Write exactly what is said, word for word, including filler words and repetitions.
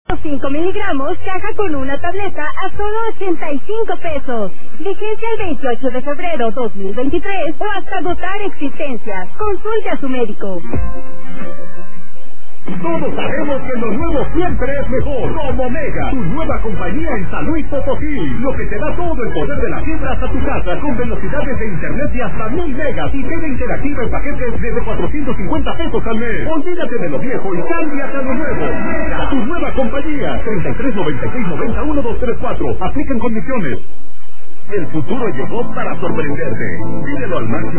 cinco miligramos, caja con una tableta a solo ochenta y cinco pesos. Vigencia el veintiocho de febrero dos mil veintitrés o hasta agotar existencias. Consulte a su médico. Todos sabemos que lo nuevo siempre es mejor. Como Mega, tu nueva compañía en San Luis Potosí. Lo que te da todo el poder de la fibra hasta tu casa, con velocidades de internet de hasta mil megas y tele interactiva en paquetes desde cuatrocientos cincuenta pesos al mes. Olvídate de lo viejo y cámbiate a lo nuevo. Mega, tu nueva compañía. treinta y tres noventa y seis noventa uno dos tres cuatro. Aplican condiciones. El futuro llegó para sorprenderte. Pídelo al máximo.